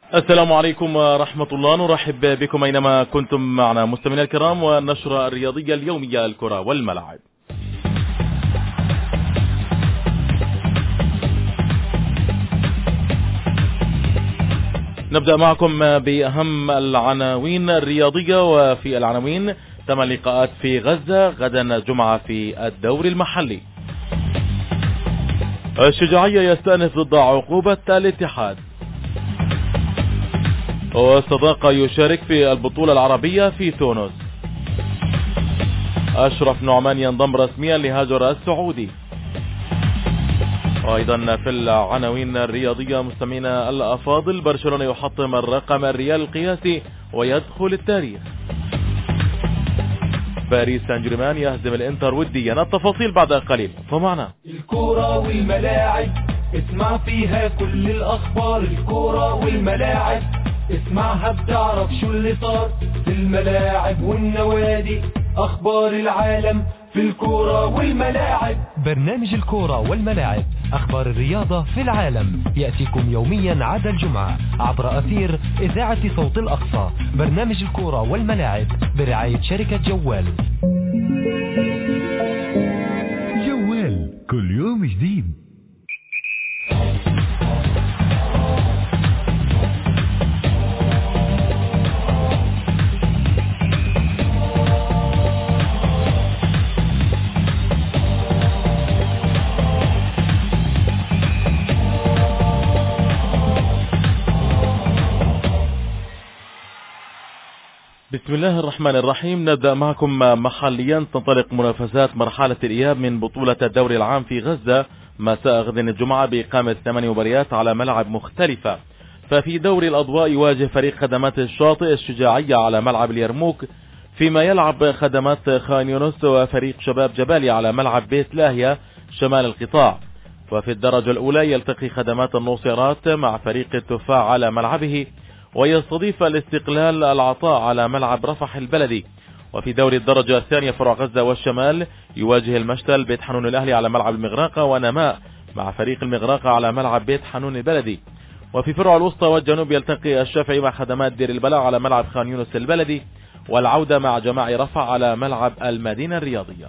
السلام عليكم ورحمة الله. نرحب بكم أينما كنتم معنا مستمعينا الكرام، والنشرة الرياضية اليومية الكرة والملاعب. نبدأ معكم بأهم العناوين الرياضية. وفي العناوين 8 لقاءات في غزة غدا جمعة في الدوري المحلي. الشجاعية يستأنف ضد عقوبة الاتحاد. والصداقة يشارك في البطولة العربية في تونس. أشرف نعمان ينضم رسميا لهاجر السعودي. وأيضا في العناوين الرياضية مستمعينا الأفاضل، برشلونة يحطم الرقم الريال القياسي ويدخل التاريخ. باريس سان جيرمان يهزم الانتر وديا. التفاصيل بعد قليل، فمعنا. الكرة والملاعب اسمع فيها كل الأخبار. الكرة والملاعب اسمعها بتعرف شو اللي صار في الملاعب والنوادي. أخبار العالم في الكرة والملاعب. برنامج الكرة والملاعب، أخبار الرياضة في العالم، يأتيكم يوميا عدا الجمعة عبر أثير إذاعة صوت الأقصى. برنامج الكرة والملاعب برعاية شركة جوال. جوال كل يوم جديد. بسم الله الرحمن الرحيم. نبدأ معكم محليا. تنطلق منافسات مرحلة الإياب من بطولة الدوري العام في غزة مساء غد الجمعة بإقامة 8 مباريات على ملعب مختلفة. ففي دوري الأضواء يواجه فريق خدمات الشاطئ الشجاعية على ملعب اليرموك، فيما يلعب خدمات خان يونس وفريق شباب جباليا على ملعب بيت لاهيا شمال القطاع. وفي الدرجة الأولى يلتقي خدمات النوصيرات مع فريق التفاح على ملعبه، ويستضيف الاستقلال العطاء على ملعب رفح البلدي. وفي دوري الدرجة الثانية فروع غزة والشمال يواجه المشتل بيت حنون الأهلي على ملعب المغراقة، ونماء مع فريق المغراقة على ملعب بيت حنون البلدي. وفي فروع الوسطى والجنوب يلتقي الشافعي مع خدمات دير البلاء على ملعب خان يونس البلدي، والعودة مع جماعي رفح على ملعب المدينة الرياضية.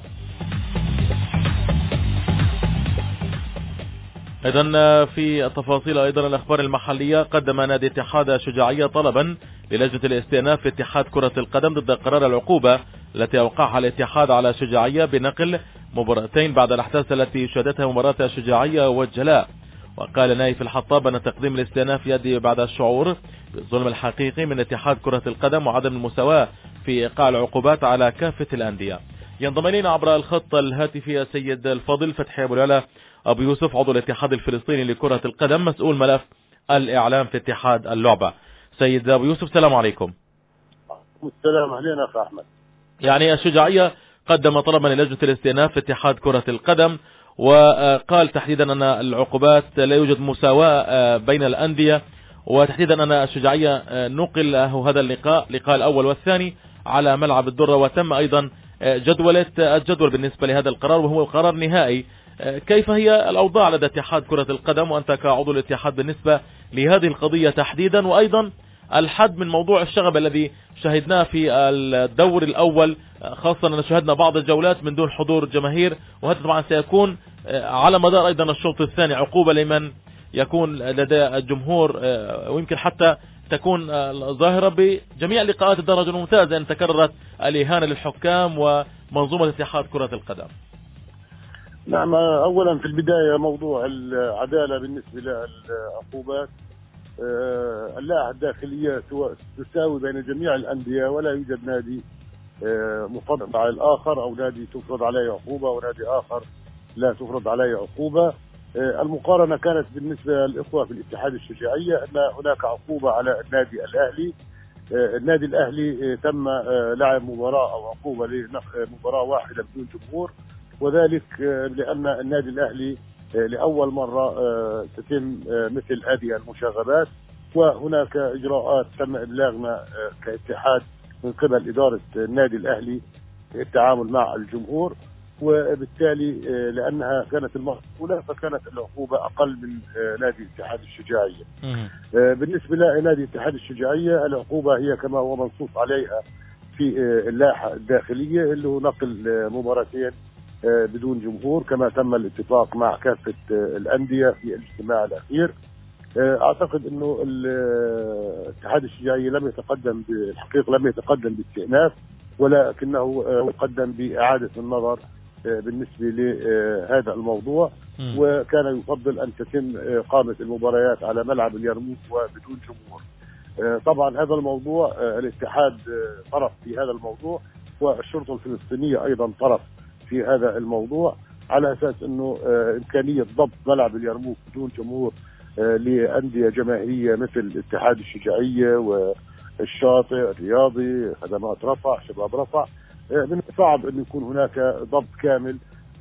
إذن في التفاصيل أيضا الأخبار المحلية، قدم نادي اتحاد الشجاعية طلبا للجنة الاستئناف في اتحاد كرة القدم ضد قرار العقوبة التي أوقعها الاتحاد على الشجاعية بنقل مباراتين بعد الأحداث التي شهدتها مباراة الشجاعية والجلاء. وقال نايف الحطاب أن تقديم الاستئناف يأتي بعد الشعور بالظلم الحقيقي من اتحاد كرة القدم وعدم المساواة في إيقاع العقوبات على كافة الأندية. ينضم إلينا عبر الخط الهاتفي السيد الفاضل فتحي أبو العلا أبو يوسف، عضو الاتحاد الفلسطيني لكرة القدم، مسؤول ملف الإعلام في اتحاد اللعبة. سيد أبو يوسف، السلام عليكم. السلام علينا أخي أحمد. يعني الشجاعية قدم طلبا للجنة الاستئناف في اتحاد كرة القدم، وقال تحديدا أن العقوبات لا يوجد مساواة بين الأندية، وتحديدا أن الشجاعية نقل هذا اللقاء الأول والثاني على ملعب الدرة، وتم أيضا الجدول بالنسبة لهذا القرار وهو قرار نهائي. كيف هي الأوضاع لدى اتحاد كرة القدم وأنت كعضو الاتحاد بالنسبة لهذه القضية تحديدا، وأيضا الحد من موضوع الشغب الذي شهدناه في الدور الأول، خاصة أن شهدنا بعض الجولات من دون حضور جماهير، وهذا طبعا سيكون على مدار أيضا الشوط الثاني عقوبة لمن يكون لدى الجمهور، ويمكن حتى تكون ظاهرة بجميع لقاءات الدرجة الممتازة أن تكررت الإهانة للحكام ومنظومة اتحاد كرة القدم. نعم، أولا في البداية موضوع العدالة بالنسبة للعقوبات، اللائحة الداخلية تساوي بين جميع الأندية، ولا يوجد نادي مفضل على الآخر أو نادي تفرض عليه عقوبة ونادي آخر لا تفرض عليه عقوبة. المقارنة كانت بالنسبة للإخوة في الاتحاد الشجاعية أن هناك عقوبة على النادي الأهلي. النادي الأهلي تم لعب مباراة أو عقوبة لمباراة واحدة بدون جمهور، وذلك لأن النادي الأهلي لأول مرة تتم مثل هذه المشاغبات، وهناك إجراءات تم إبلاغنا كاتحاد من قبل إدارة النادي الأهلي في التعامل مع الجمهور. وبالتالي لأنها كانت المرة الأولى فكانت العقوبة أقل من نادي اتحاد الشجاعية. بالنسبة لنادي اتحاد الشجاعية العقوبة هي كما هو منصوص عليها في اللائحة الداخلية اللي هو نقل مباراتين بدون جمهور كما تم الاتفاق مع كافة الأندية في الاجتماع الأخير. أعتقد أنه اتحاد الشجاعية لم يتقدم بالحقيقة لم يتقدم باستئناف، ولكنه تقدم بإعادة النظر بالنسبة لهذا الموضوع، وكان يفضل أن تتم إقامة المباريات على ملعب اليرموك وبدون جمهور. طبعا هذا الموضوع الاتحاد طرف في هذا الموضوع، والشرطة الفلسطينية أيضا طرف في هذا الموضوع، على أساس أنه إمكانية ضبط ملعب اليرموك بدون جمهور لأندية جماهيرية مثل اتحاد الشجاعية والشاطئ الرياضي، خدمات رفح، شباب رفح، من الصعب أن يكون هناك ضبط كامل،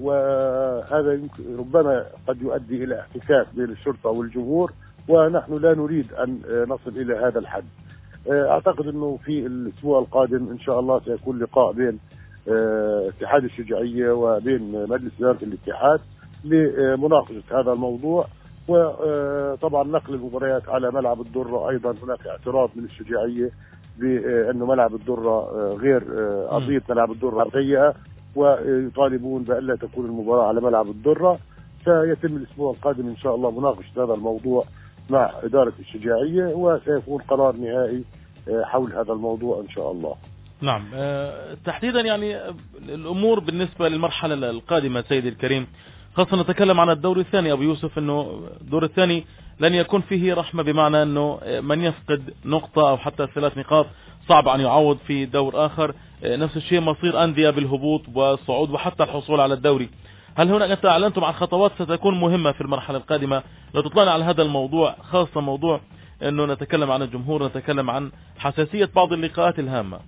وهذا ربما قد يؤدي إلى احتكاك بين الشرطة والجمهور، ونحن لا نريد أن نصل إلى هذا الحد. أعتقد أنه في الأسبوع القادم إن شاء الله سيكون لقاء بين اتحاد الشجاعية وبين مجلس إدارة الاتحاد لمناقشة هذا الموضوع، وطبعا نقل المباريات على ملعب الدرة. أيضا هناك اعتراض من الشجاعية بأنه ملعب الدرة غير أرضية ملعب الدرة سيئة، ويطالبون بأن لا تكون المباراة على ملعب الدرة. سيتم الأسبوع القادم إن شاء الله مناقشة هذا الموضوع مع إدارة الشجاعية، وسيكون قرار نهائي حول هذا الموضوع إن شاء الله. نعم. تحديدا يعني الأمور بالنسبة للمرحلة القادمة سيدي الكريم، خاصة نتكلم عن الدور الثاني أبو يوسف، أنه الدور الثاني لن يكون فيه رحمة، بمعنى أنه من يفقد نقطة أو حتى 3 نقاط صعب أن يعوض في دور آخر. نفس الشيء مصير أندية بالهبوط والصعود وحتى الحصول على الدوري. هل هناك أنت أعلنتم عن خطوات ستكون مهمة في المرحلة القادمة؟ لو تطلعنا على هذا الموضوع، خاصة موضوع أنه نتكلم عن الجمهور، نتكلم عن حساسية بعض اللقاءات الهامة.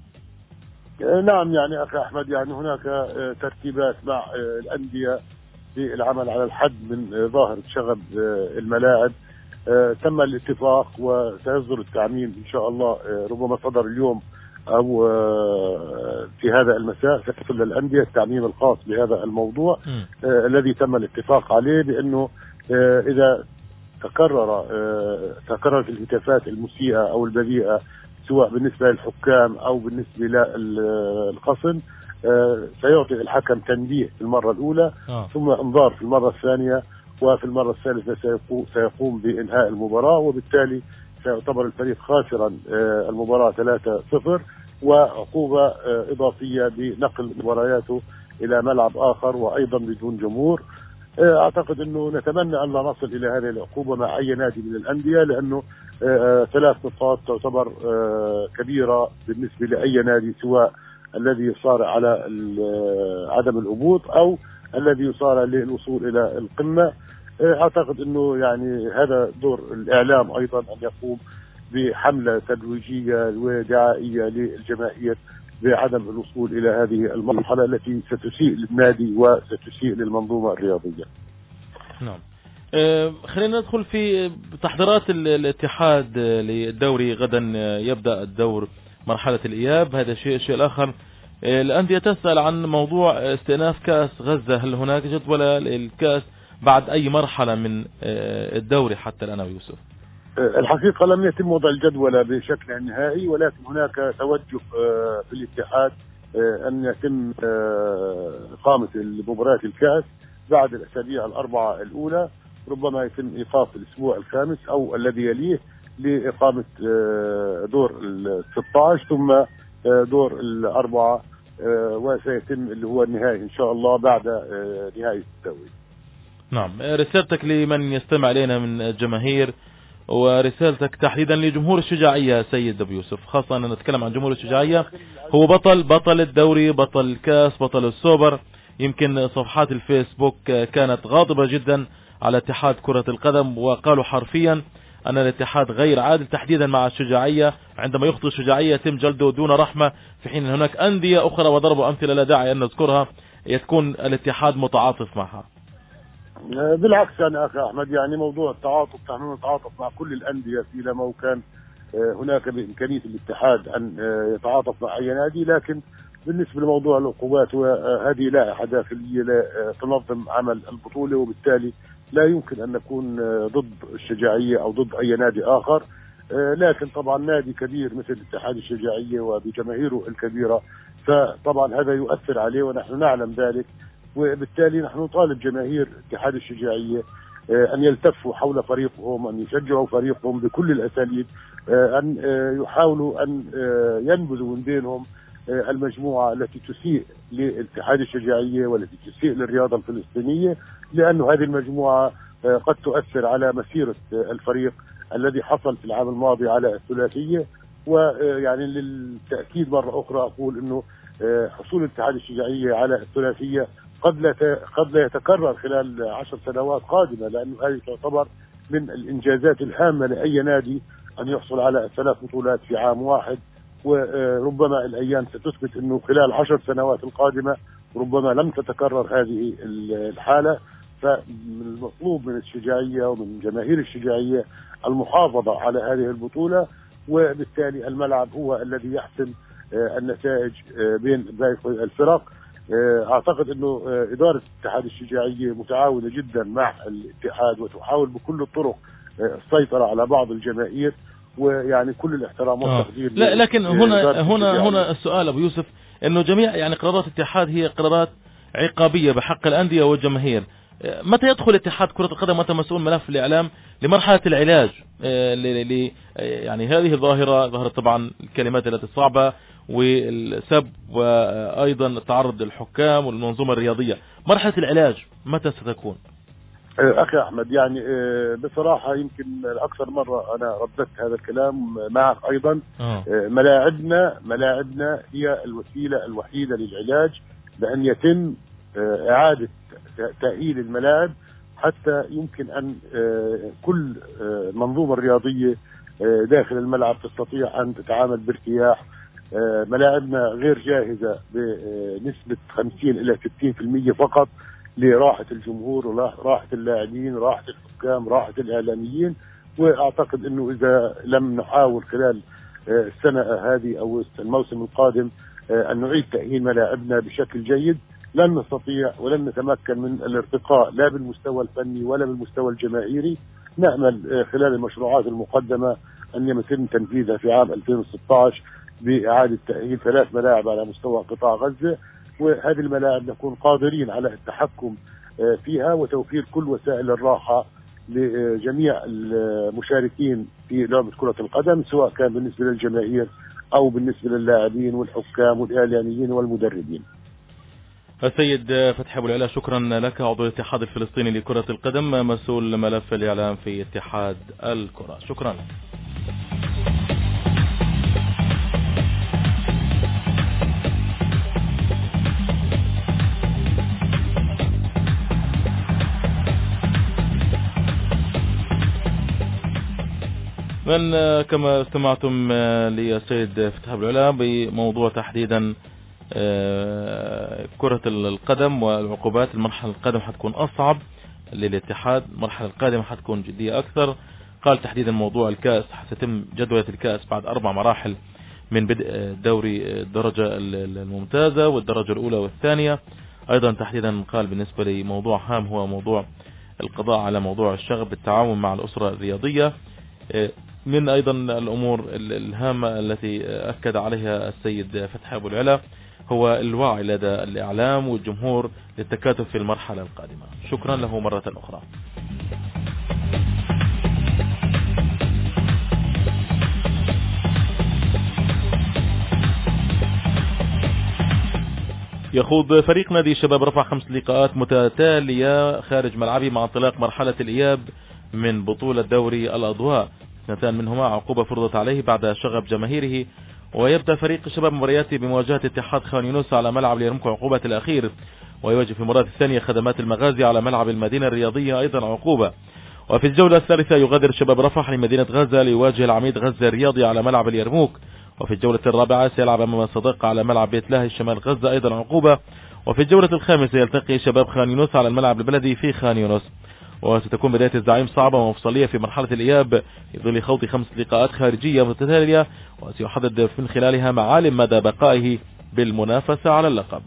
نعم يعني أخي أحمد، يعني هناك ترتيبات مع الأندية في العمل على الحد من ظاهرة شغب الملاعب. تم الاتفاق وسيصدر التعميم إن شاء الله، ربما صدر اليوم أو في هذا المساء سيصل للأندية التعميم الخاص بهذا الموضوع الذي تم الاتفاق عليه، بأنه إذا تكررت الهتافات المسيئة أو البذيئة سواء بالنسبة للحكام أو بالنسبة للخصم، سيعطي الحكم تنبيه في المرة الأولى ثم انذار في المرة الثانية، وفي المرة الثالثة سيقوم بإنهاء المباراة، وبالتالي سيعتبر الفريق خاسرا المباراة 3-0، وعقوبة إضافية بنقل مبارياته إلى ملعب آخر وأيضا بدون جمهور. أعتقد أنه نتمنى أن لا نصل إلى هذه العقوبة مع أي نادي من الأندية، لأنه 3 نقاط تعتبر كبيرة بالنسبة لأي نادي، سواء الذي يصارع على عدم الهبوط أو الذي يصارع للوصول إلى القمة. أعتقد أنه يعني هذا دور الإعلام أيضا أن يقوم بحملة ترويجية ودعائية للجماهير بعدم الوصول إلى هذه المرحلة التي ستسيء للنادي وستسيء للمنظومة الرياضية. نعم. خلينا ندخل في تحضيرات الاتحاد للدوري. غدا يبدأ الدور مرحلة الإياب. هذا الشيء الآخر، الأندية تسأل عن موضوع استئناف كأس غزة. هل هناك جدول الكأس بعد أي مرحلة من الدوري حتى الآن أبو يوسف؟ الحقيقة لم يتم وضع الجدول بشكل نهائي، ولكن هناك توجه في الاتحاد أن يتم إقامة المباريات الكأس بعد الأسابيع 4 الأولى. ربما يتم إيقاف الأسبوع الخامس أو الذي يليه لإقامة دور 16 ثم دور 4، وسيتم اللي هو النهائي إن شاء الله بعد نهاية الدوري. نعم. رسالتك لمن يستمع إلينا من الجماهير، ورسالتك تحديدا لجمهور الشجاعية سيد أبو يوسف، خاصة أن نتكلم عن جمهور الشجاعية، هو بطل الدوري، بطل الكاس، بطل السوبر. يمكن صفحات الفيسبوك كانت غاضبة جدا على اتحاد كرة القدم، وقالوا حرفيا أن الاتحاد غير عادل تحديدا مع الشجاعية. عندما يخطئ الشجاعية يتم جلده دون رحمة، في حين هناك أندية أخرى وضربوا أمثلة لا داعي أن نذكرها يكون الاتحاد متعاطف معها. بالعكس أنا أخي أحمد، يعني موضوع التعاطف نحن نتعاطف مع كل الأندية إذا ما كان هناك بإمكانية الاتحاد أن يتعاطف مع أي نادي، لكن بالنسبة لموضوع العقوبات، وهذه لائحة داخلية تنظم عمل البطولة، وبالتالي لا يمكن أن نكون ضد الشجاعية أو ضد أي نادي آخر. لكن طبعا نادي كبير مثل اتحاد الشجاعية وبجماهيره الكبيرة فطبعا هذا يؤثر عليه ونحن نعلم ذلك، وبالتالي نحن نطالب جماهير اتحاد الشجاعية أن يلتفوا حول فريقهم، أن يشجعوا فريقهم بكل الأساليب، أن يحاولوا أن ينبذوا من بينهم المجموعة التي تسيء لاتحاد الشجاعية والتي تسيء للرياضة الفلسطينية، لأن هذه المجموعة قد تؤثر على مسيرة الفريق الذي حصل في العام الماضي على الثلاثية. ويعني للتأكيد مرة أخرى أقول أنه حصول الاتحاد الشجاعية على الثلاثية قد لا يتكرر خلال 10 سنوات قادمة، لأنه هذه تعتبر من الإنجازات الهامة لأي نادي أن يحصل على 3 بطولات في عام واحد. وربما الأيام ستثبت أنه خلال 10 سنوات القادمة ربما لم تتكرر هذه الحالة. فالمطلوب من الشجاعية ومن جماهير الشجاعية المحافظة على هذه البطولة، وبالتالي الملعب هو الذي يحسم النتائج بين باقي الفرق. أعتقد أنه إدارة اتحاد الشجاعية متعاونة جدا مع الاتحاد وتحاول بكل الطرق السيطرة على بعض الجماهير، ويعني كل الاحترام والتقدير. لكن هنا السؤال أبو يوسف، أنه جميع يعني قرارات الاتحاد هي قرارات عقابية بحق الأندية والجماهير. متى يدخل اتحاد كرة القدم وأنت مسؤول ملف الإعلام لمرحلة العلاج يعني هذه ظاهرة طبعا الكلمات التي صعبة والسب وأيضا التعرض للحكام والمنظومة الرياضية، مرحلة العلاج متى ستكون؟ أخي أحمد، يعني بصراحة يمكن أكثر مرة أنا رددت هذا الكلام معك أيضا. ملاعبنا هي الوسيلة الوحيدة للعلاج، بأن يتم إعادة تأهيل الملاعب حتى يمكن أن كل منظومة رياضية داخل الملعب تستطيع أن تتعامل بارتياح. ملاعبنا غير جاهزة بنسبة 50 إلى 60% فقط لراحة الجمهور وراحة اللاعبين، راحة الحكام، راحة الإعلاميين. وأعتقد أنه إذا لم نحاول خلال السنة هذه أو الموسم القادم أن نعيد تأهيل ملاعبنا بشكل جيد لن نستطيع ولن نتمكن من الارتقاء لا بالمستوى الفني ولا بالمستوى الجماهيري. نأمل خلال المشروعات المقدمة أن يتم تنفيذها في عام 2016 بإعادة تأهيل 3 ملاعب على مستوى قطاع غزة، وهذه الملاعب نكون قادرين على التحكم فيها وتوفير كل وسائل الراحة لجميع المشاركين في لعبة كرة القدم، سواء كان بالنسبة للجماهير أو بالنسبة للاعبين والحكام والإعلاميين والمدربين. السيد فتحي أبو العلا، شكرا لك، عضو الاتحاد الفلسطيني لكرة القدم، مسؤول ملف الإعلام في اتحاد الكرة. شكرا. من كما استمعتم للسيد فتحي أبو العلا بموضوع تحديدا كرة القدم والعقوبات. المرحلة القادمة حتكون أصعب للاتحاد، المرحلة القادمة حتكون جدية أكثر. قال تحديدا موضوع الكأس حتتم جدولة الكأس بعد 4 مراحل من بدء دوري الدرجة الممتازة والدرجة الأولى والثانية. أيضا تحديدا قال بالنسبة لموضوع هام هو موضوع القضاء على موضوع الشغب بالتعاون مع الأسرة الرياضية. من أيضا الأمور الهامة التي أكد عليها السيد فتحي أبو العلا هو الوعي لدى الإعلام والجمهور للتكاتف في المرحلة القادمة. شكرا له مرة أخرى. يخوض فريق نادي الشباب رفح 5 لقاءات متتالية خارج ملعبه مع انطلاق مرحلة الإياب من بطولة دوري الأضواء. 2 منهما عقوبة فرضت عليه بعد شغب جماهيره. ويبدأ فريق الشباب مبارياته بمواجهة اتحاد خان يونس على ملعب اليرموك عقوبة الأخير، ويواجه في المباراة الثانية خدمات المغازي على ملعب المدينة الرياضية أيضا عقوبة. وفي الجولة الثالثة يغادر شباب رفح لمدينة غزة ليواجه العميد غزة الرياضي على ملعب اليرموك. وفي الجولة الرابعة سيلعب أمام صديق على ملعب بيت لاهي شمال غزة أيضا عقوبة. وفي الجولة الخامسة يلتقي شباب خان يونس على الملعب البلدي في خان يونس. وستكون بداية الزعيم صعبة ومفصلية في مرحلة الإياب في ظل خوض 5 لقاءات خارجية متتالية، وسيحدد من خلالها معالم مدى بقائه بالمنافسة على اللقب.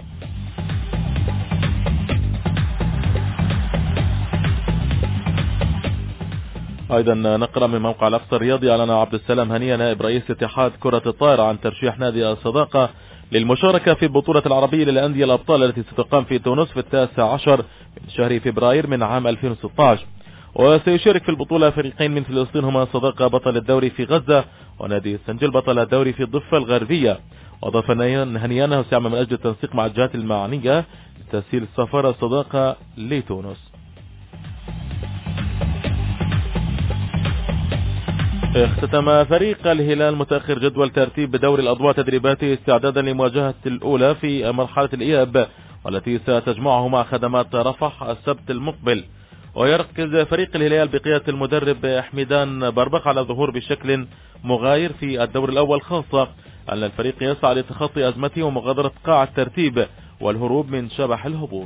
أيضا نقرأ من موقع الأقصى الرياضي أعلن عبد السلام هنية نائب رئيس اتحاد كرة الطائرة عن ترشيح نادي الصداقة للمشاركة في البطولة العربية للأندية الأبطال التي ستقام في تونس في 19 من شهر فبراير من عام 2016. وسيشارك في البطولة فريقين من فلسطين هما صداقة بطل الدوري في غزة ونادي السنجل بطل الدوري في الضفة الغربية. وأضاف هنية أنه سيعمل من أجل التنسيق مع الجهات المعنية لتسهيل السفارة الصداقة لتونس. اختتم فريق الهلال متأخر جدول ترتيب بدوري الأضواء تدريباته استعدادا لمواجهة الأولى في مرحلة الإياب والتي ستجمعه مع خدمات رفح السبت المقبل. ويركز فريق الهلال بقيادة المدرب حميدان بربق على الظهور بشكل مغاير في الدور الأول، خاصة أن الفريق يسعى لتخطي أزمته ومغادرة قاع الترتيب والهروب من شبح الهبوط.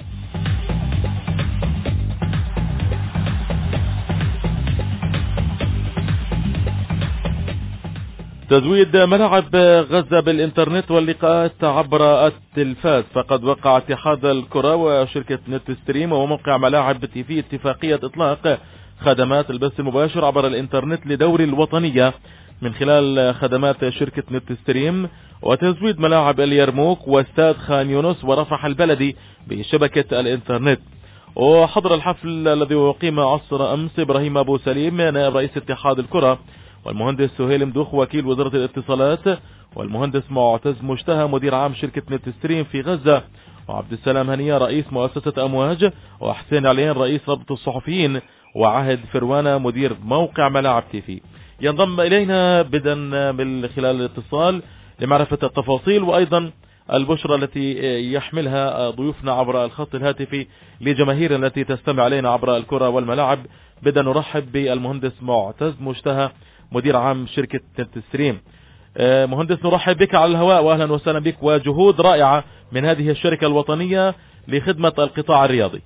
تزويد ملعب غزة بالإنترنت واللقاءات عبر التلفاز. فقد وقع اتحاد الكرة وشركة نت ستريم وموقع ملاعب تي في اتفاقية إطلاق خدمات البث المباشر عبر الإنترنت لدوري الوطنية من خلال خدمات شركة نت ستريم، وتزويد ملاعب اليرموك واستاد خان يونس ورفح البلدي بشبكة الإنترنت. وحضر الحفل الذي أقيم عصر أمس إبراهيم أبو سليم نائب رئيس اتحاد الكرة، والمهندس سهيل مدوخ وكيل وزارة الاتصالات، والمهندس معتز مشتهى مدير عام شركة نت ستريم في غزة، وعبد السلام هنية رئيس مؤسسة أمواج، وحسين عليين رئيس رابطة الصحفيين، وعهد فروانا مدير موقع ملاعب تي في. ينضم إلينا بدءا من خلال الاتصال لمعرفة التفاصيل وأيضا البشرى التي يحملها ضيوفنا عبر الخط الهاتفي لجماهير التي تستمع علينا عبر الكرة والملاعب. بدأ نرحب بالمهندس معتز مشتهى مدير عام شركة نت ستريم. مهندس نرحب بك على الهواء واهلا وسهلا بك، وجهود رائعة من هذه الشركة الوطنية لخدمة القطاع الرياضي.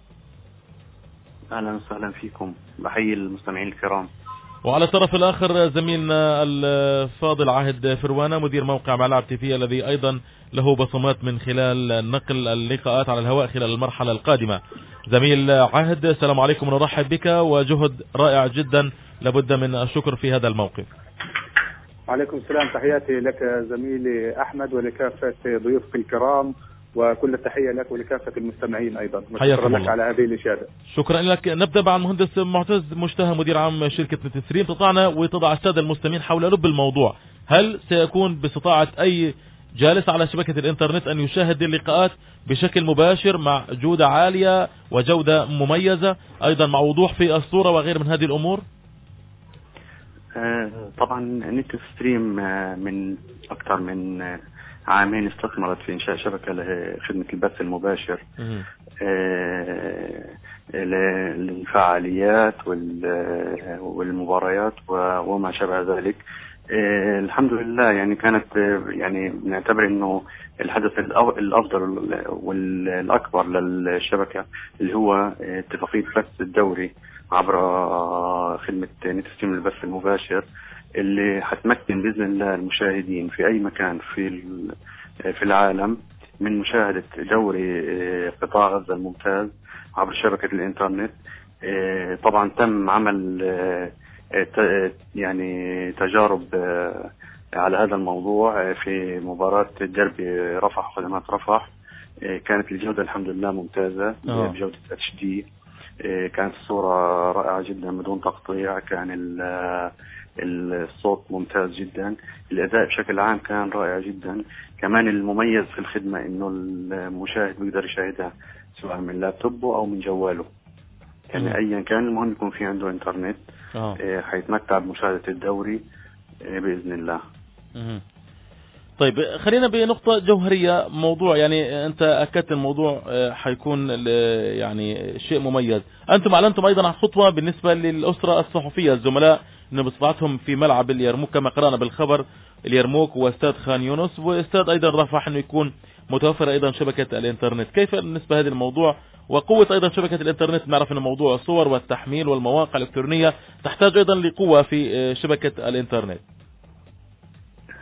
اهلا وسهلا فيكم، بحيي المستمعين الكرام. وعلى الطرف الآخر زميلنا الفاضل عهد فروانا مدير موقع ملاعب تي في الذي أيضا له بصمات من خلال نقل اللقاءات على الهواء خلال المرحلة القادمة. زميل عهد السلام عليكم ونرحب بك، وجهد رائع جدا لابد من الشكر في هذا الموقف. وعليكم السلام، تحياتي لك زميلي أحمد ولكافة ضيوفك الكرام، وكل التحية لك ولكافة المستمعين أيضا. شكرا لك على هذه الإشادة. شكرا لك. نبدأ مع المهندس معتز مشتهى مدير عام شركة نت ستريم. تطعنا وتضع السادة المستمعين حول لب الموضوع. هل سيكون باستطاعة أي جالس على شبكة الإنترنت أن يشاهد اللقاءات بشكل مباشر مع جودة عالية وجودة مميزة، أيضا مع وضوح في الصورة وغير من هذه الأمور؟ طبعا نت ستريم من أكثر من عامين استثمرت في إنشاء شبكة لخدمة البث المباشر للفعاليات والمباريات وما شابه ذلك. الحمد لله، يعني كانت يعني نعتبر انه الحدث الافضل والاكبر للشبكة اللي هو اتفاقية بث الدوري عبر خدمة نت ستريم للبث المباشر، اللي حتمكن بإذن الله المشاهدين في أي مكان في العالم من مشاهدة دوري قطاع غزة الممتاز عبر شبكة الإنترنت. طبعا تم عمل يعني تجارب على هذا الموضوع في مباراة ديربي رفح وخدمات رفح. كانت الجودة الحمد لله ممتازة بجودة HD. كانت الصورة رائعة جدا بدون تقطيع، كان الصوت ممتاز جدا، الأداء بشكل عام كان رائع جدا. كمان المميز في الخدمة إنه المشاهد بيقدر يشاهدها سواء من لابتوبه أو من جواله، يعني أيا كان المهم يكون في عنده إنترنت حيتمتع بمشاهدة الدوري بإذن الله. طيب خلينا بنقطة جوهرية، موضوع يعني أنت أكدت الموضوع حيكون يعني شيء مميز. أنتم أعلنتم أيضا عن خطوة بالنسبة للأسرة الصحفية الزملاء إنه باستطاعتهم في ملعب اليرموك كما قرأنا بالخبر، اليرموك واستاد خان يونس واستاد أيضا رفح إنه يكون متوفر أيضا شبكة الإنترنت. كيف بالنسبة هذا الموضوع وقوة أيضا شبكة الإنترنت؟ نعرف أن موضوع الصور والتحميل والمواقع الإلكترونية تحتاج أيضا لقوة في شبكة الإنترنت.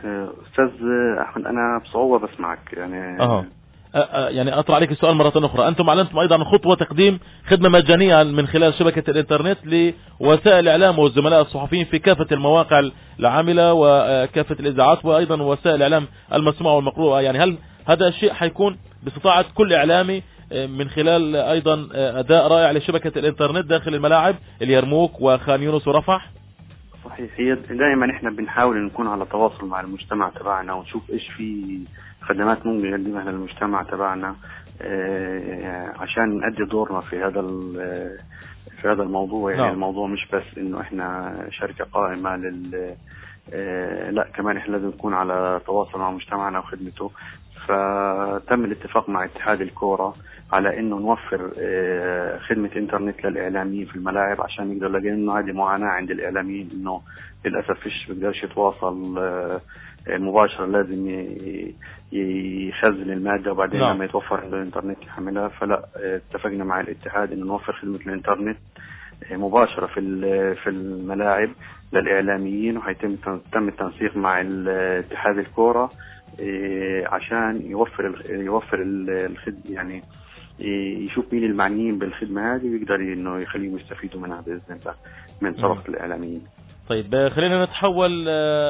أستاذ أحمد أنا بصعوبة بسمعك يعني. يعني أطرح عليك السؤال مرة أخرى. أنتم أعلنتم أيضا خطوة تقديم خدمة مجانية من خلال شبكة الإنترنت لوسائل الإعلام والزملاء الصحفيين في كافة المواقع العاملة وكافة الإذاعات وأيضا وسائل الإعلام المسموعة والمقروءة. يعني هل هذا الشيء حيكون باستطاعة كل إعلامي من خلال أيضا أداء رائع لشبكة الإنترنت داخل الملاعب اليرموك وخان يونس ورفح؟ صحيح. هي دائما احنا بنحاول نكون على تواصل مع المجتمع تبعنا ونشوف ايش في خدمات ممكن نقدمها للمجتمع تبعنا عشان نأدي دورنا في هذا الموضوع. يعني الموضوع مش بس انه احنا شركة قائمة لا كمان احنا لازم نكون على تواصل مع مجتمعنا وخدمته. فتم الاتفاق مع اتحاد الكورة على انه نوفر خدمة انترنت للاعلاميين في الملاعب عشان يقدروا، لانه هذه معاناة عند الاعلاميين انه للاسف فيش بيقدرش يتواصل مباشرة، لازم يخزن المادة وبعدين لما يتوفر عنده الانترنت يحملها. فلا اتفقنا مع الاتحاد انه نوفر خدمة الانترنت مباشرة في الملاعب للاعلاميين، وهيتم التنسيق مع اتحاد الكورة عشان يوفر الخدمة، يعني يشوف مين المعنيين بالخدمة هذه ويقدر انه يخليهم يستفيدوا منها باذن الله من طرف الاعلاميين. طيب خلينا نتحول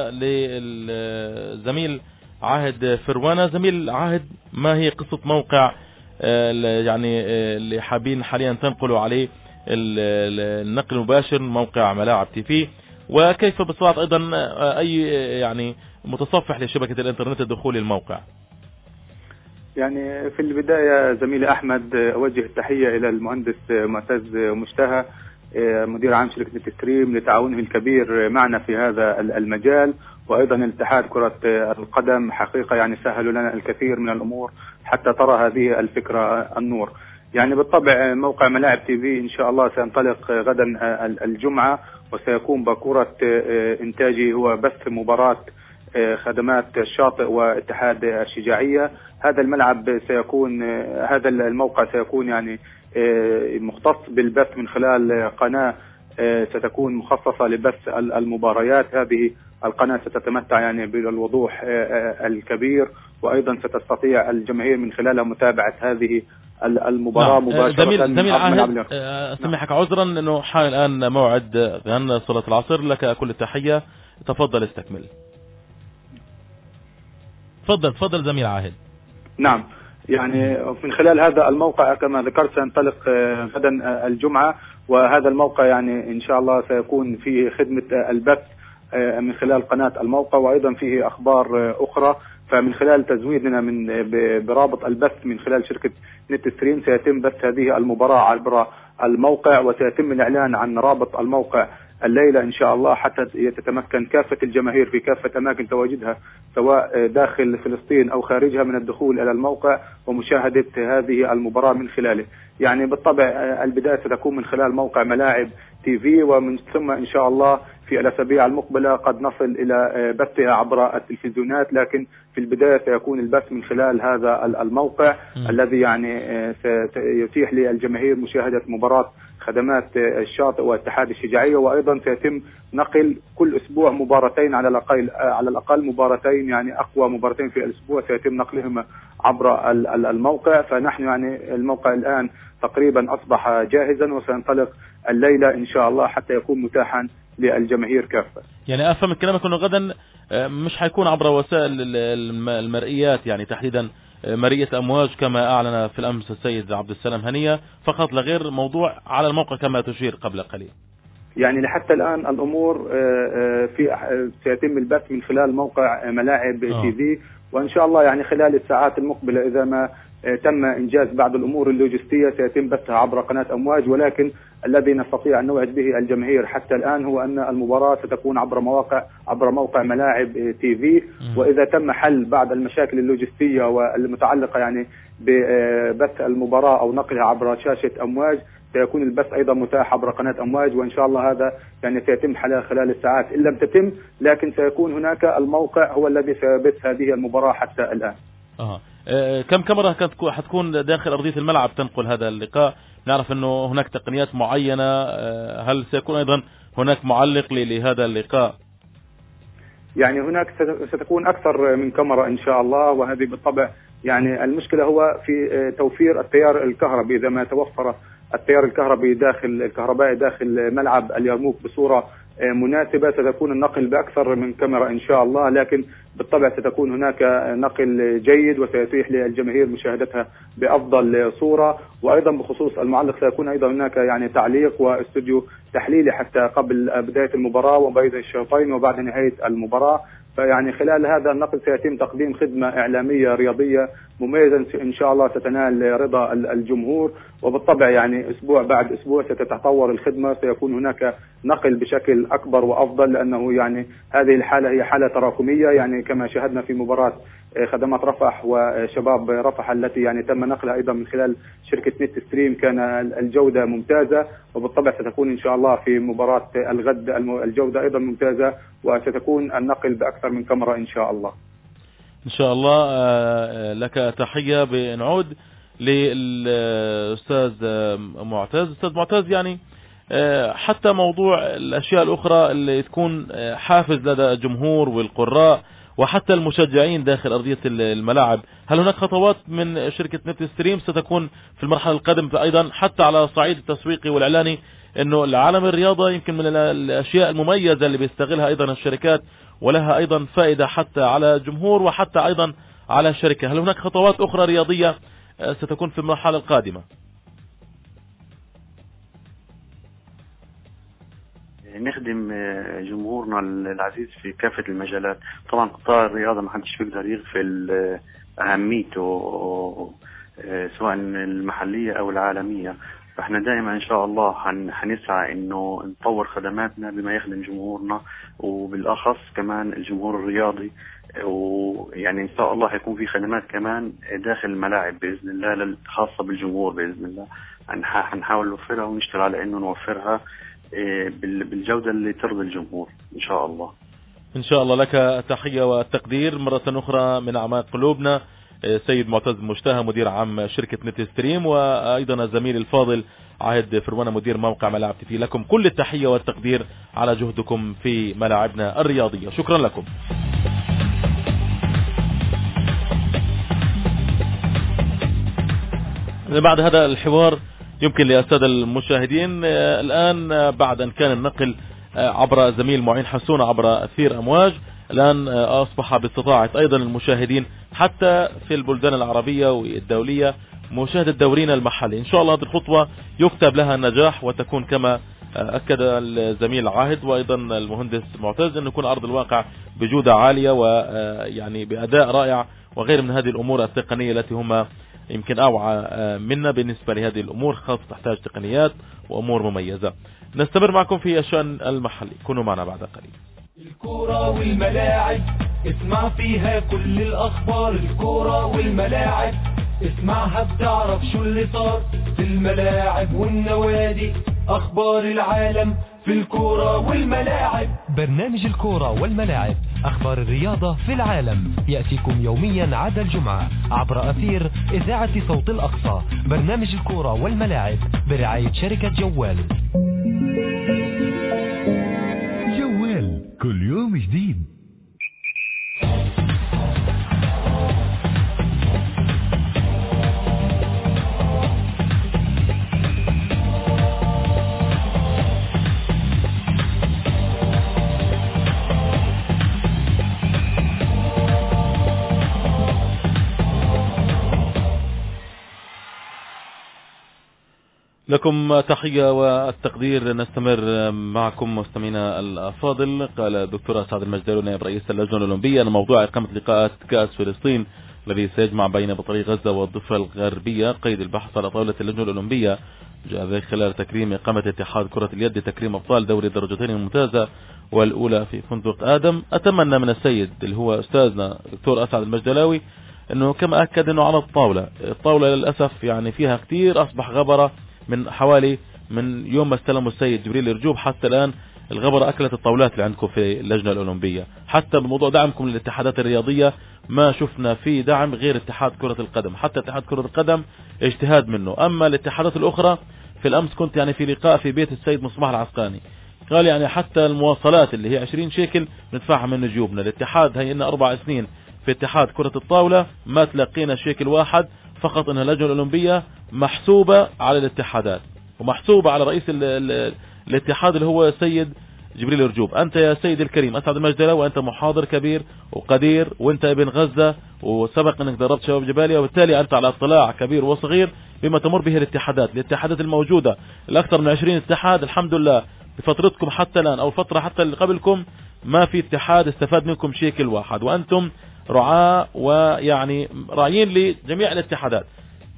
للزميل عاهد فروانة. زميل عاهد، ما هي قصة موقع يعني اللي حابين حاليا تنقلوا عليه النقل المباشر موقع ملاعب تي في، وكيف بصورة ايضا اي يعني متصفح لشبكة الانترنت الدخول للموقع؟ يعني في البداية زميلي أحمد أوجه التحية إلى المهندس معتز مشتهى مدير عام شركة التكريم لتعاونه الكبير معنا في هذا المجال، وأيضا الاتحاد كرة القدم حقيقة يعني سهلوا لنا الكثير من الأمور حتى ترى هذه الفكرة النور. يعني بالطبع موقع ملاعب تي في إن شاء الله سينطلق غدا الجمعة، وسيكون باكورة إنتاجه هو بث مباراة خدمات الشاطئ واتحاد الشجاعية. هذا الملعب سيكون هذا الموقع سيكون يعني مختص بالبث من خلال قناة ستكون مخصصة لبث المباريات. هذه القناة ستتمتع يعني بالوضوح الكبير، وأيضا ستستطيع الجماهير من خلالها متابعة هذه المباراة مباشرة. زميل عاهد، سمحك عذرا أنه حان الآن موعد غن صلاة العصر، لك كل التحية، تفضل استكمل. تفضل زميل عاهد. نعم، يعني من خلال هذا الموقع كما ذكرت سينطلق غدا الجمعة، وهذا الموقع يعني إن شاء الله سيكون فيه خدمة البث من خلال قناة الموقع، وأيضا فيه أخبار أخرى. فمن خلال تزويدنا برابط البث من خلال شركة نت ستريم سيتم بث هذه المباراة عبر الموقع، وسيتم الإعلان عن رابط الموقع الليلة إن شاء الله حتى يتمكن كافة الجماهير في كافة أماكن تواجدها سواء داخل فلسطين أو خارجها من الدخول إلى الموقع ومشاهدة هذه المباراة من خلاله. يعني بالطبع البداية ستكون من خلال موقع ملاعب تي في، ومن ثم إن شاء الله في الأسابيع المقبلة قد نصل إلى بثها عبر التلفزيونات، لكن في البداية سيكون البث من خلال هذا الموقع الذي يعني سيتيح للجماهير مشاهدة مباراة خدمات الشاطئ واتحاد الشجاعية. وأيضا سيتم نقل كل أسبوع مباراتين على الأقل مباراتين، يعني أقوى مباراتين في الأسبوع سيتم نقلهما عبر الموقع. فنحن يعني الموقع الآن تقريبا أصبح جاهزا، وسينطلق الليلة إن شاء الله حتى يكون متاحا للجماهير كافة. يعني أفهم من كلامك أنه غدا مش حيكون عبر وسائل المرئيات، يعني تحديدا مرئية أمواج كما أعلن في الأمس السيد عبد السلام هنية فقط، لغير موضوع على الموقع كما تشير قبل قليل. يعني لحتى الآن الأمور سيتم البث من خلال موقع ملاعب تي في، وإن شاء الله يعني خلال الساعات المقبلة إذا ما تم إنجاز بعض الأمور اللوجستية سيتم بثها عبر قناة أمواج. ولكن الذي نستطيع أن نوعد به الجماهير حتى الآن هو أن المباراة ستكون عبر موقع ملاعب تي في، وإذا تم حل بعض المشاكل اللوجستية والمتعلقة يعني ببث المباراة أو نقلها عبر شاشة أمواج سيكون البث أيضا متاح عبر قناة أمواج. وإن شاء الله هذا يعني سيتم خلال الساعات، إن لم تتم لكن سيكون هناك الموقع هو الذي سيبث هذه المباراة حتى الآن. كم كاميرا حتكون داخل أرضية الملعب تنقل هذا اللقاء؟ نعرف أنه هناك تقنيات معينة، هل سيكون أيضا هناك معلق لهذا اللقاء؟ يعني هناك ستكون أكثر من كاميرا إن شاء الله. وهذه بالطبع يعني المشكلة هو في توفير التيار الكهربي. إذا ما توفر التيار الكهربي داخل ملعب اليرموك بصورة مناسبة ستكون النقل بأكثر من كاميرا إن شاء الله، لكن بالطبع ستكون هناك نقل جيد وسيتيح للجماهير مشاهدتها بأفضل صورة. وأيضا بخصوص المعلق سيكون أيضا هناك يعني تعليق واستوديو تحليلي حتى قبل بداية المباراة وبين الشوطين وبعد نهاية المباراة. فيعني خلال هذا النقل سيتم تقديم خدمة إعلامية رياضية مميزة إن شاء الله ستنال رضا الجمهور. وبالطبع يعني أسبوع بعد أسبوع ستتطور الخدمة، سيكون هناك نقل بشكل أكبر وأفضل، لأنه يعني هذه الحالة هي حالة تراكمية. يعني كما شاهدنا في مباراة خدمات رفح وشباب رفح التي يعني تم نقلها أيضا من خلال شركة نت ستريم، كان الجودة ممتازة. وبالطبع ستكون إن شاء الله في مباراة الغد الجودة أيضا ممتازة، وستكون النقل بأكثر من كاميرا إن شاء الله. إن شاء الله. لك تحية. بنعود للأستاذ معتز. أستاذ معتز، يعني حتى موضوع الأشياء الأخرى اللي تكون حافز لدى الجمهور والقراء وحتى المشجعين داخل أرضية الملاعب، هل هناك خطوات من شركة نت ستريم ستكون في المرحلة القادمة أيضا حتى على الصعيد التسويقي والإعلاني، إنه العالم الرياضة يمكن من الأشياء المميزة اللي بيستغلها أيضا الشركات ولها أيضا فائدة حتى على الجمهور وحتى أيضا على الشركة؟ هل هناك خطوات أخرى رياضية ستكون في المرحلة القادمة؟ نخدم جمهورنا العزيز في كافة المجالات. طبعا قطاع الرياضة ما حدش بيقدر يغفل أهميته سواء المحلية أو العالمية. فاحنا دائما إن شاء الله هنسعى إنه نطور خدماتنا بما يخدم جمهورنا، وبالأخص كمان الجمهور الرياضي. ويعني إن شاء الله هيكون في خدمات كمان داخل الملاعب بإذن الله خاصة بالجمهور بإذن الله. هنحاول نوفرها ونشتغل على إنه نوفرها بالجودة اللي ترضي الجمهور إن شاء الله. إن شاء الله. لك تحية والتقدير مرة أخرى من أعماق قلوبنا سيد معتز مشتهى مدير عام شركة نت ستريم، وأيضا الزميل الفاضل عهد فروانة مدير موقع ملاعب تي. لكم كل التحية والتقدير على جهدكم في ملاعبنا الرياضية. شكرا لكم. بعد هذا الحوار يمكن للسادة المشاهدين الآن بعد أن كان النقل عبر زميل معين حسون عبر أثير أمواج، الآن أصبح باستطاعة أيضا المشاهدين حتى في البلدان العربية والدولية مشاهدة دورينا المحلي. إن شاء الله هذه الخطوة يكتب لها النجاح وتكون كما أكد الزميل عاهد وأيضا المهندس معتز أن يكون أرض الواقع بجودة عالية ويعني بأداء رائع وغير من هذه الأمور التقنية التي هم يمكن أوعى منا بالنسبة لهذه الأمور، خاصة تحتاج تقنيات وأمور مميزة. نستمر معكم في الشأن المحلي، كونوا معنا بعد قليل. الكرة والملاعب اسمع فيها كل الأخبار. الكرة والملاعب اسمعها بتعرف شو اللي صار في الملاعب والنوادي. أخبار العالم في الكرة والملاعب. برنامج الكرة والملاعب، أخبار الرياضة في العالم، يأتيكم يوميا عدا الجمعة عبر أثير إذاعة صوت الأقصى. برنامج الكرة والملاعب برعاية شركة جوال. جوال كل يوم جديد. لكم تحية والتقدير. نستمر معكم مستمعينا الأفاضل. قال الدكتور سعد المجدلي نائب رئيس اللجنة الأولمبية أن موضوع إقامة لقاءات كأس فلسطين الذي سيجمع بين بطريق غزة والضفة الغربية قيد البحث على طاولة اللجنة الأولمبية، جاء ذلك خلال تكريم إقامة اتحاد كرة اليد تكريم أبطال دوري الدرجتين الممتازة والأولى في فندق آدم. أتمنى من السيد اللي هو أستاذنا دكتور أسعد المجدلاوي أنه كما أكد أنه على الطاولة للأسف يعني فيها كتير أصبح غبرة من حوالي من يوم ما استلموا السيد جبريل رجوب حتى الآن الغبرة أكلت الطاولات اللي عندكم في اللجنة الأولمبية. حتى بموضوع دعمكم للاتحادات الرياضية ما شفنا فيه دعم غير اتحاد كرة القدم، حتى اتحاد كرة القدم اجتهاد منه. أما الاتحادات الأخرى في الأمس كنت يعني في لقاء في بيت السيد مصباح العسقاني، قال يعني حتى المواصلات اللي هي 20 شيكل ندفعها من جيوبنا. الاتحاد هي لنا 4 سنين في اتحاد كرة الطاولة ما تلقينا شيكل واحد، فقط انها اللجنة الأولمبية محسوبة على الاتحادات ومحسوبة على رئيس الاتحاد اللي هو السيد جبريل رجوب. أنت يا سيد الكريم أسعد المجدلة، وأنت محاضر كبير وقدير، وأنت ابن غزة وسبق أنك دربت شباب جباليا، وبالتالي أنت على اطلاع كبير وصغير بما تمر به الاتحادات الموجودة الأكثر من 20 اتحاد. الحمد لله بفترتكم حتى الآن أو فترة حتى اللي قبلكم ما في اتحاد استفاد منكم شيكل واحد، وأنتم رعاة ويعني راعيين لجميع الاتحادات،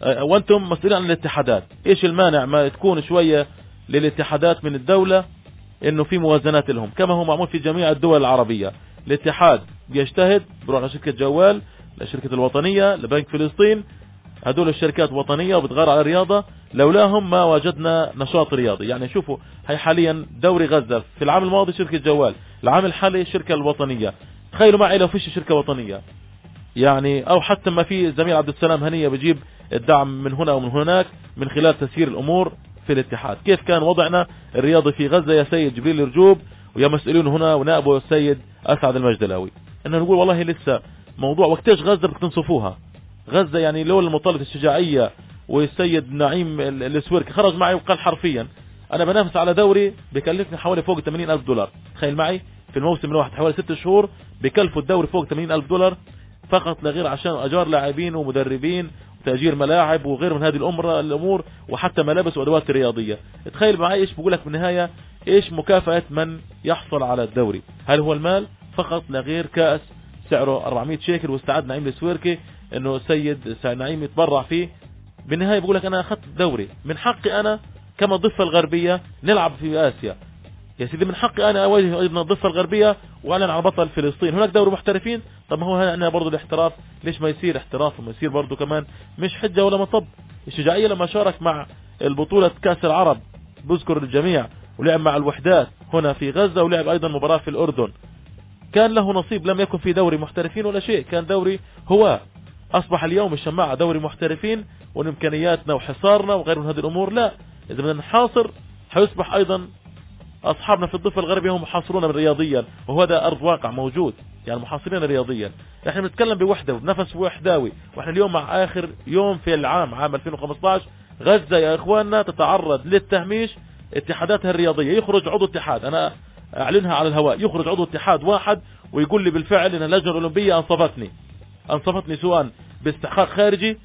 وأنتم مسؤولين عن الاتحادات. إيش المانع ما تكون شوية للاتحادات من الدولة انه في موازنات لهم كما هو معمول في جميع الدول العربية. الاتحاد بيجتهد بروح لشركة جوال، لشركة الوطنية، لبنك فلسطين، هدول الشركات وطنية وبتغار على الرياضة، لولاهم ما وجدنا نشاط رياضي. يعني شوفوا هي حاليا دوري غزة في العام الماضي شركة جوال، العام الحالي الشركة الوطنية. تخيلوا معي لو فيش شركة وطنية يعني، او حتى ما في زميل عبد السلام هنية بجيب الدعم من هنا ومن هناك من خلال تسيير الامور في الاتحاد. كيف كان وضعنا الرياضي في غزة يا سيد جبريل رجوب ويا مسؤولين هنا ونائبه السيد أسعد المجدلاوي؟ إن نقول والله لسه موضوع وقتاش غزة بتنصفوها. غزة يعني لولا المطالبة الشجاعية والسيد نعيم السويركي خرج معي وقال حرفيا أنا بنافس على دوري بكلفني حوالي فوق 80,000 دولار. تخيل معي في الموسم الواحد حوالي 6 شهور بكلفوا الدوري فوق 80,000 دولار فقط لغير عشان أجار لاعبين ومدربين تأجير ملاعب وغير من هذه الأمور وحتى ملابس وأدوات رياضية. تخيل معي إيش بقولك بالنهاية، إيش مكافأة من يحصل على الدوري؟ هل هو المال فقط لغير كأس سعره 400 شيكل واستعد نعيم السويركي إنه السيد نعيم يتبرع فيه؟ بالنهاية بقولك أنا أخذت الدوري من حقي أنا كما الضفة الغربية نلعب في آسيا يا سيدي، من حقي أنا أواجه أيضا الضفة الغربية وأعلن على بطل فلسطين. هناك دوري محترفين، طب ما هو هنا برضو الاحتراف، ليش ما يصير احتراف وما يصير برضو كمان مش حجة ولا مطب. الشجاعية لما شارك مع البطولة كأس العرب بذكر الجميع ولعب مع الوحدات هنا في غزة ولعب أيضا مباراة في الأردن، كان له نصيب. لم يكن في دوري محترفين ولا شيء، كان دوري هو. أصبح اليوم الشماعة دوري محترفين وإمكانياتنا وحصارنا وغير من هذه الأمور. لا، إذا بدنا نحاصر حيصبح أيضا أصحابنا في الضفة الغربية هم محاصرون رياضيا، وهذا أرض واقع موجود، يعني محاصرين رياضيا. احنا بنتكلم بوحدة وبنفس وحداوي، واحنا اليوم مع آخر يوم في العام عام 2015 غزة يا إخواننا تتعرض للتهميش اتحاداتها الرياضية. يخرج عضو اتحاد، أنا أعلنها على الهواء، يخرج عضو اتحاد واحد ويقول لي بالفعل إن اللجنة الأولمبية أنصفتني سواء باستحقاق خارجي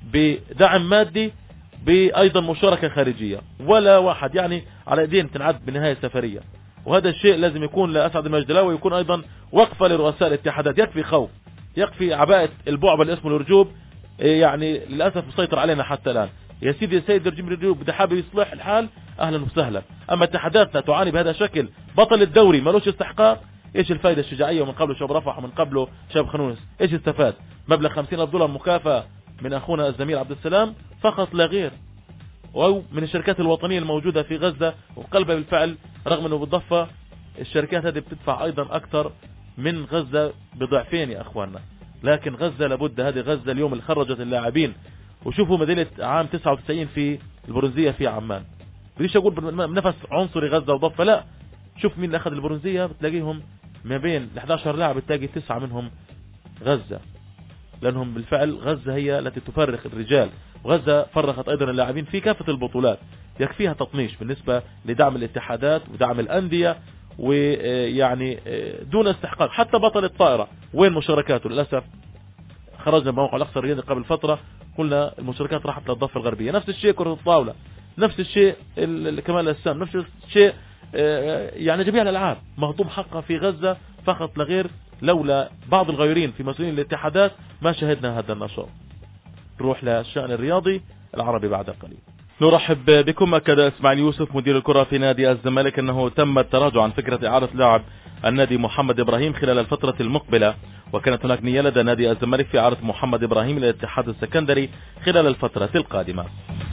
بدعم مادي بأيضا مشاركة خارجية، ولا واحد يعني على ايدين تنعد بالنهاية سفرية. وهذا الشيء لازم يكون لأسعد المجدلاوي ويكون أيضا وقفة لرؤساء الاتحادات. يكفي خوف، يكفي عباءة البعبع اللي اسمه الرجوب، يعني للأسف مسيطر علينا حتى الآن. يا سيدي السيد الرجوب بدي حابب يصلح الحال أهلا وسهلا، أما اتحاداتنا تعاني بهذا الشكل، بطل الدوري مالوش استحقاق، ايش الفائدة الشجاعية؟ ومن قبله شباب رفح ومن قبله شباب خنونس، ايش استفاد؟ مبلغ 50,000 دولار مكافأة من أخونا الزميل عبد السلام فقط لا غير، أو من الشركات الوطنية الموجودة في غزة وقلبها بالفعل، رغم أنه بالضفة الشركات هذه بتدفع أيضا أكثر من غزة بضعفين يا أخواننا. لكن غزة لابد، هذه غزة اليوم اللي خرجت اللاعبين. وشوفوا مدينة عام 99 في البرونزية في عمان، بديش أقول بنفس عنصري غزة وضفة، لا، شوف مين اللي أخذ البرونزية، بتلاقيهم ما بين 11 لاعب بتلاقي 9 منهم غزة، لأنهم بالفعل غزة هي التي تفرغ الرجال، وغزة فرغت أيضا اللاعبين في كافة البطولات. يكفيها تطنيش بالنسبة لدعم الاتحادات ودعم الأندية، ويعني دون استحقاق. حتى بطل الطائرة وين مشاركاته؟ للأسف خرجنا بموقع الأقصى الرياضي قبل فترة قلنا المشاركات راحت للضفة الغربية. نفس الشيء كرة الطاولة، نفس الشيء كمال الأجسام، نفس الشيء يعني جميع الألعاب مهضوم حقها في غزة فقط لغير. لولا بعض الغيرين في مسؤولين الاتحادات ما شهدنا هذا النشاط. نروح للشأن الرياضي العربي بعد قليل. نرحب بكم. أكد إسماعيل يوسف مدير الكرة في نادي الزمالك أنه تم التراجع عن فكرة إعادة لاعب النادي محمد إبراهيم خلال الفترة المقبلة، وكانت هناك نية لدى نادي الزمالك في إعادة محمد إبراهيم إلى الاتحاد السكندري خلال الفترة القادمة.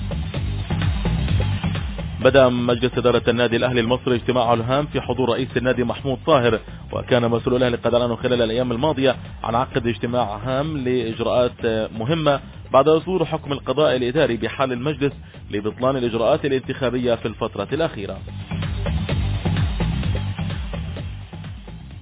بدأ مجلس إدارة النادي الأهلي المصري اجتماعه الهام في حضور رئيس النادي محمود طاهر، وكان مسؤول الأهلي قد أعلنوا خلال الأيام الماضية عن عقد اجتماع هام لإجراءات مهمة بعد صدور حكم القضاء الإداري بحال المجلس لبطلان الإجراءات الانتخابية في الفترة الأخيرة.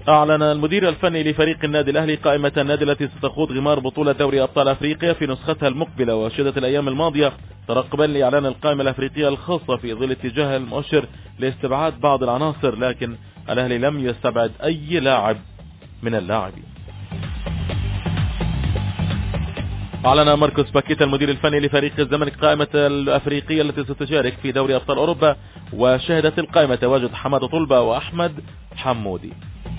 أعلن المدير الفني لفريق النادي الأهلي قائمة النادي التي ستخوض غمار بطولة دوري أبطال أفريقيا في نسختها المقبلة، وشهدت الأيام الماضية ترقبا لإعلان القائمة الأفريقية الخاصة في ظل اتجاه المؤشر لاستبعاد بعض العناصر، لكن الأهلي لم يستبعد أي لاعب من اللاعبين. أعلن ماركوس باكيتا المدير الفني لفريق الزمالك قائمة الأفريقية التي ستشارك في دوري أبطال أوروبا، وشهدت القائمة تواجد حماد طلبة وأحمد حمودي.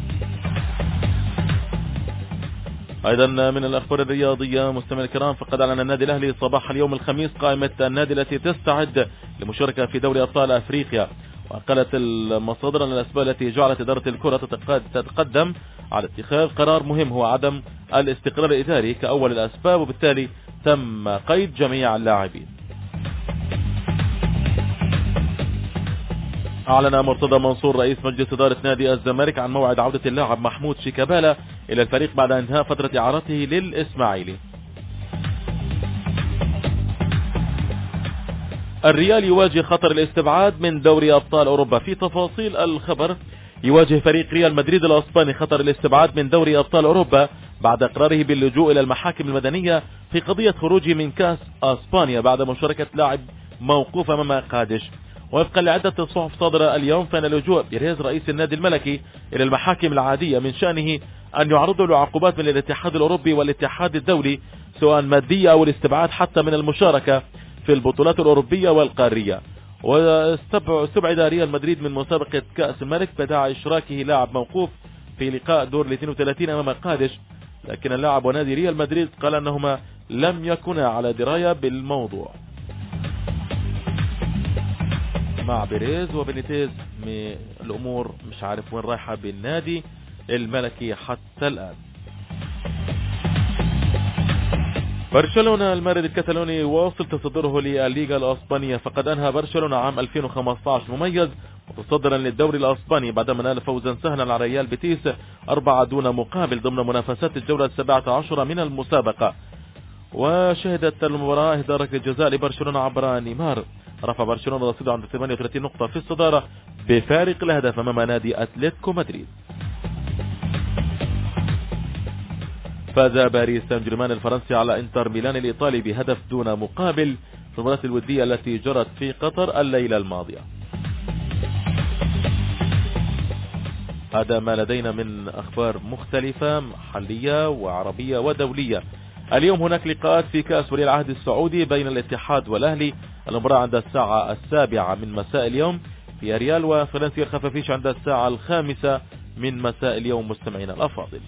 أيضا من الأخبار الرياضية مستمعينا الكرام، فقد أعلن النادي الأهلي صباح اليوم الخميس قائمة النادي التي تستعد لمشاركة في دوري أبطال أفريقيا، وقالت المصادر أن الأسباب التي جعلت إدارة الكرة تتقدم على اتخاذ قرار مهم هو عدم الاستقرار الإداري كأول الأسباب، وبالتالي تم قيد جميع اللاعبين. أعلن مرتضى منصور رئيس مجلس إدارة نادي الزمالك عن موعد عودة اللاعب محمود شيكابالا إلى الفريق بعد انتهاء فترة إعارته للإسماعيلي. الريال يواجه خطر الاستبعاد من دوري أبطال أوروبا. في تفاصيل الخبر، يواجه فريق ريال مدريد الأسباني خطر الاستبعاد من دوري أبطال أوروبا بعد إقراره باللجوء إلى المحاكم المدنية في قضية خروجه من كأس أسبانيا بعد مشاركة لاعب موقوف أمام قادش. وفقا لعدة صحف صادرة اليوم، فإن لجوء بيريز رئيس النادي الملكي إلى المحاكم العادية من شأنه أن يعرض له عقوبات من الاتحاد الأوروبي والاتحاد الدولي، سواء مادية أو الاستبعاد حتى من المشاركة في البطولات الأوروبية والقارية. واستبعد ريال مدريد من مسابقة كأس الملك بداعي إشراكه لاعب موقوف في لقاء دور 32 أمام قادش، لكن اللاعب ونادي ريال مدريد قال أنهما لم يكونا على دراية بالموضوع. مع بيريز وبينيتيز الأمور مش عارف وين رايحة بالنادي الملكي حتى الآن. برشلونة المارد الكتالوني واصل تصدره للليغا الأسبانية، فقد أنهى برشلونة عام 2015 مميز متصدرا للدوري الأسباني بعدما نال فوزا سهلا على ريال بيتيس 4 دون مقابل ضمن منافسات الجولة 17 من المسابقة. وشهدت المباراة إهدار ركلة جزاء لبرشلونة عبر نيمار، رفع برشلونة رصيده عند 38 نقطة في الصدارة بفارق الهدف أمام نادي أتلتيكو مدريد. فاز باريس سان جيرمان الفرنسي على انتر ميلان الإيطالي بهدف دون مقابل في المباراة الودية التي جرت في قطر الليلة الماضية. هذا ما لدينا من أخبار مختلفة محلية وعربية ودولية. اليوم هناك لقاءات في كأس ولي العهد السعودي بين الاتحاد والأهلي، المباراة عند الساعة 7 من مساء اليوم في ريال، وفرنسي الخفافيش عند الساعة 5 من مساء اليوم. مستمعين الأفاضل،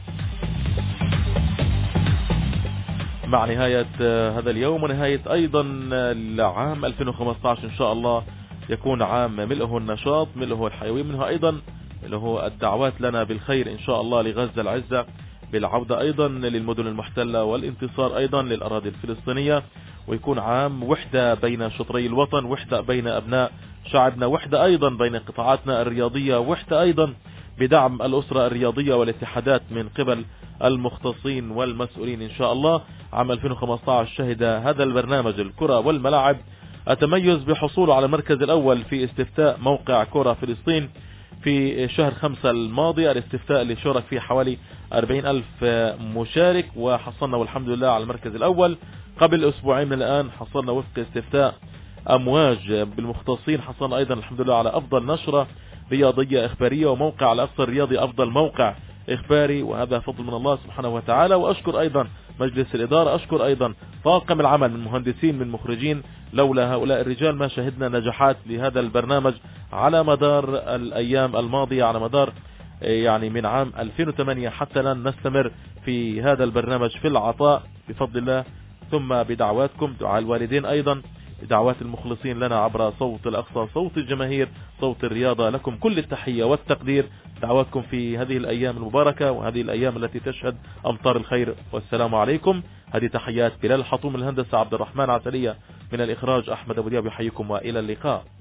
مع نهاية هذا اليوم ونهاية أيضا العام 2015 إن شاء الله يكون عام ملئه النشاط ملئه الحيوية، منه أيضا ملئه الدعوات لنا بالخير إن شاء الله لغزة العزة، بالعودة أيضا للمدن المحتلة والانتصار أيضا للأراضي الفلسطينية، ويكون عام وحدة بين شطري الوطن، وحدة بين أبناء شعبنا، وحدة أيضا بين قطاعاتنا الرياضية، وحدة أيضا بدعم الأسرة الرياضية والاتحادات من قبل المختصين والمسؤولين إن شاء الله. عام 2015 شهد هذا البرنامج الكرة والملاعب التميز بحصوله على المركز الأول في استفتاء موقع كرة فلسطين في شهر 5 الماضي، الاستفتاء اللي شارك فيه حوالي 40,000 مشارك، وحصلنا والحمد لله على المركز الأول. قبل أسبوعين من الآن حصلنا وفق استفتاء أمواج بالمختصين، حصلنا أيضا الحمد لله على أفضل نشرة رياضية إخبارية وموقع على أكثر رياضي أفضل موقع إخباري، وهذا فضل من الله سبحانه وتعالى. وأشكر أيضا مجلس الإدارة، أشكر أيضا طاقم العمل من مهندسين من مخرجين، لولا هؤلاء الرجال ما شهدنا نجاحات لهذا البرنامج على مدار الأيام الماضية، على مدار يعني من عام 2008 حتى الآن نستمر في هذا البرنامج في العطاء بفضل الله، ثم بدعواتكم دعاء الوالدين أيضا، دعوات المخلصين لنا عبر صوت الأقصى، صوت الجماهير، صوت الرياضة. لكم كل التحية والتقدير، دعواتكم في هذه الأيام المباركة وهذه الأيام التي تشهد أمطار الخير، والسلام عليكم. هذه تحيات بلال الحطوم، الهندسة عبد الرحمن عسلية، من الإخراج أحمد أبو دياب، يحييكم وإلى اللقاء.